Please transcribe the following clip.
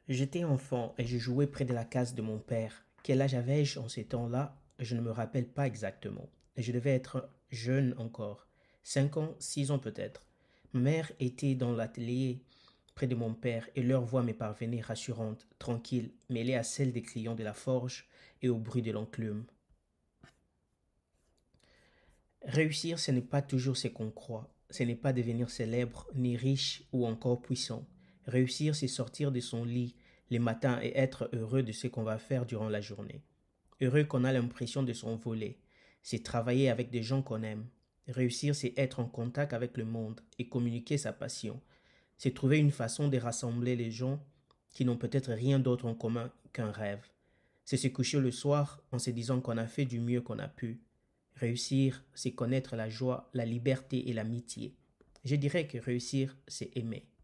J'étais enfant et je jouais près de la case de mon père. Quel âge avais-je en ces temps-là? Je ne me rappelle pas exactement. Je devais être jeune encore. 5 ans, 6 ans peut-être. Ma mère était dans l'atelier près de mon père et leur voix me parvenait rassurante, tranquille, mêlée à celle des clients de la forge et au bruit de l'enclume. Réussir, ce n'est pas toujours ce qu'on croit. Ce n'est pas devenir célèbre, ni riche ou encore puissant. Réussir, c'est sortir de son lit les matins et être heureux de ce qu'on va faire durant la journée. Heureux qu'on a l'impression de s'envoler. C'est travailler avec des gens qu'on aime. Réussir, c'est être en contact avec le monde et communiquer sa passion. C'est trouver une façon de rassembler les gens qui n'ont peut-être rien d'autre en commun qu'un rêve. C'est se coucher le soir en se disant qu'on a fait du mieux qu'on a pu. Réussir, c'est connaître la joie, la liberté et l'amitié. Je dirais que réussir, c'est aimer.